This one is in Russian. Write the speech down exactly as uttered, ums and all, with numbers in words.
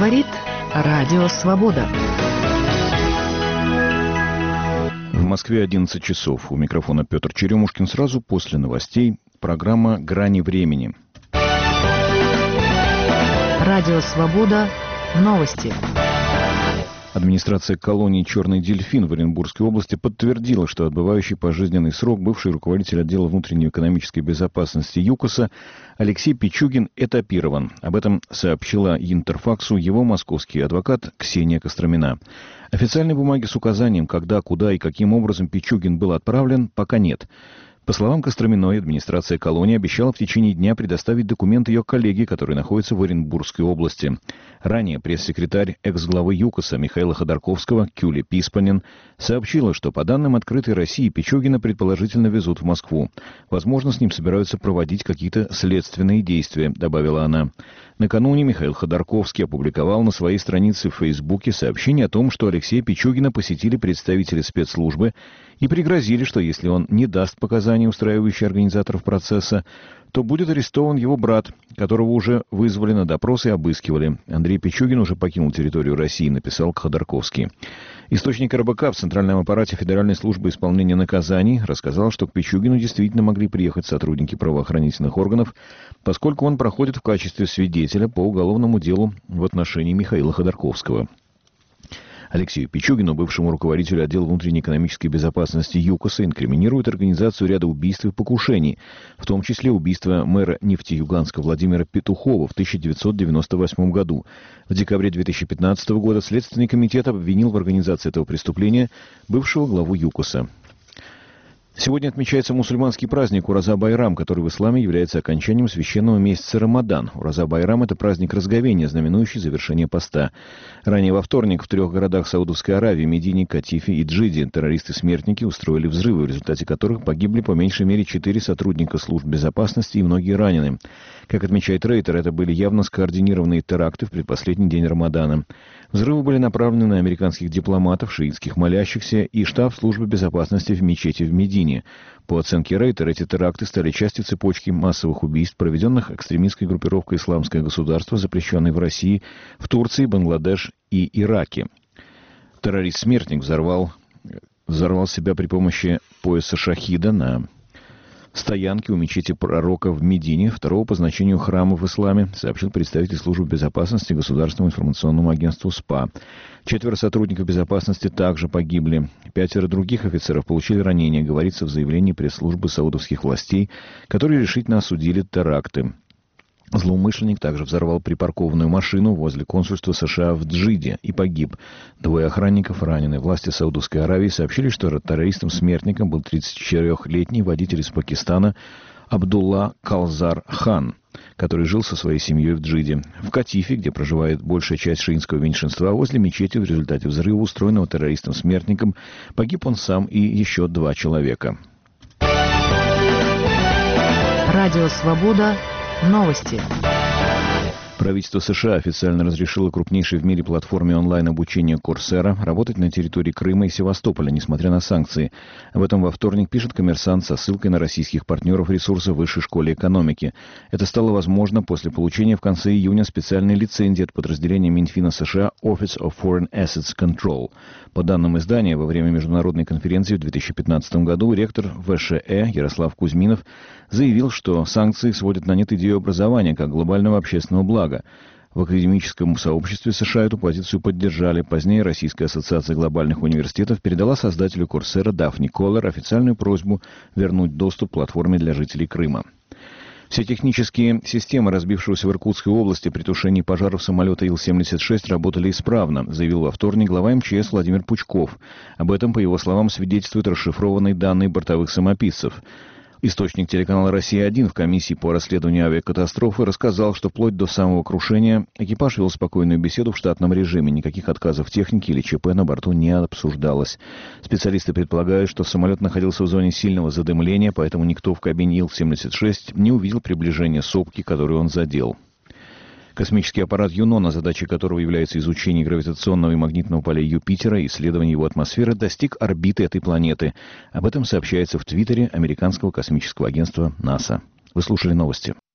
Говорит Радио Свобода. В Москве одиннадцать часов. У микрофона Петр Черемушкин. Сразу после новостей программа «Грани времени». Радио Свобода. Новости. Администрация колонии «Черный дельфин» в Оренбургской области подтвердила, что отбывающий пожизненный срок бывший руководитель отдела внутренней экономической безопасности ЮКОСа Алексей Пичугин этапирован. Об этом сообщила Интерфаксу его московский адвокат Ксения Костромина. Официальной бумаги с указанием, когда, куда и каким образом Пичугин был отправлен, пока нет. По словам Костроминой, администрация колонии обещала в течение дня предоставить документы ее коллеге, который находится в Оренбургской области. Ранее пресс-секретарь экс-главы ЮКОСа Михаила Ходорковского Кюля Писпанин сообщила, что по данным «Открытой России» Пичугина предположительно везут в Москву. Возможно, с ним собираются проводить какие-то следственные действия, добавила она. Накануне Михаил Ходорковский опубликовал на своей странице в Фейсбуке сообщение о том, что Алексея Пичугина посетили представители спецслужбы и пригрозили, что если он не даст показания, устраивающие организаторов процесса, то будет арестован его брат, которого уже вызвали на допрос и обыскивали. Андрей Пичугин уже покинул территорию России, написал Ходорковский. Источник эр бэ ка в Центральном аппарате Федеральной службы исполнения наказаний рассказал, что к Пичугину действительно могли приехать сотрудники правоохранительных органов, поскольку он проходит в качестве свидетеля по уголовному делу в отношении Михаила Ходорковского. Алексею Пичугину, бывшему руководителю отдела внутренней экономической безопасности ЮКОСа, инкриминирует организацию ряда убийств и покушений, в том числе убийство мэра Нефтеюганска Владимира Петухова в тысяча девятьсот девяносто восьмом году. В декабре две тысячи пятнадцатого года Следственный комитет обвинил в организации этого преступления бывшего главу ЮКОСа. Сегодня отмечается мусульманский праздник Ураза-Байрам, который в исламе является окончанием священного месяца Рамадан. Ураза-Байрам – это праздник разговения, знаменующий завершение поста. Ранее во вторник в трех городах Саудовской Аравии – Медине, Катифе и Джиде – террористы-смертники устроили взрывы, в результате которых погибли по меньшей мере четыре сотрудника служб безопасности и многие ранены. Как отмечает Рейтер, это были явно скоординированные теракты в предпоследний день Рамадана. Взрывы были направлены на американских дипломатов, шиитских молящихся и штаб службы безопасности в мечети в Медине. По оценке Рейтер, эти теракты стали частью цепочки массовых убийств, проведенных экстремистской группировкой «Исламское государство», запрещенной в России, в Турции, Бангладеш и Ираке. Террорист-смертник взорвал, взорвал себя при помощи пояса шахида на стоянки у мечети Пророка в Медине, второго по значению храма в исламе, сообщил представитель службы безопасности Государственному информационному агентству СПА. Четверо сотрудников безопасности также погибли. Пятеро других офицеров получили ранения, говорится в заявлении пресс-службы саудовских властей, которые решительно осудили теракты. Злоумышленник также взорвал припаркованную машину возле консульства США в Джиде и погиб. Двое охранников ранены. Власти Саудовской Аравии сообщили, что террористом-смертником был тридцатичетырехлетний водитель из Пакистана Абдулла Калзар Хан, который жил со своей семьей в Джиде. В Катифе, где проживает большая часть шиитского меньшинства, возле мечети в результате взрыва, устроенного террористом-смертником, погиб он сам и еще два человека. Радио Свобода. Новости. Правительство США официально разрешило крупнейшей в мире платформе онлайн-обучения Coursera работать на территории Крыма и Севастополя, несмотря на санкции. Об этом во вторник пишет «Коммерсант» со ссылкой на российских партнеров ресурса Высшей школы экономики. Это стало возможно после получения в конце июня специальной лицензии от подразделения Минфина США Office of Foreign Assets Control. По данным издания, во время международной конференции в две тысячи пятнадцатом году ректор вэ ша э Ярослав Кузьминов заявил, что санкции сводят на нет идею образования как глобального общественного блага. В академическом сообществе США эту позицию поддержали. Позднее Российская ассоциация глобальных университетов передала создателю Coursera Дафни Коллер официальную просьбу вернуть доступ к платформе для жителей Крыма. Все технические системы разбившегося в Иркутской области при тушении пожаров самолета Ил семьдесят шесть работали исправно, заявил во вторник глава эм че эс Владимир Пучков. Об этом, по его словам, свидетельствуют расшифрованные данные бортовых самописцев. Источник телеканала «Россия один» в комиссии по расследованию авиакатастрофы рассказал, что вплоть до самого крушения экипаж вел спокойную беседу в штатном режиме. Никаких отказов техники или ЧП на борту не обсуждалось. Специалисты предполагают, что самолет находился в зоне сильного задымления, поэтому никто в кабине Ил семьдесят шесть не увидел приближения сопки, которую он задел. Космический аппарат «Юнона», задачей которого является изучение гравитационного и магнитного поля Юпитера и исследование его атмосферы, достиг орбиты этой планеты. Об этом сообщается в Твиттере американского космического агентства НАСА. Вы слушали новости.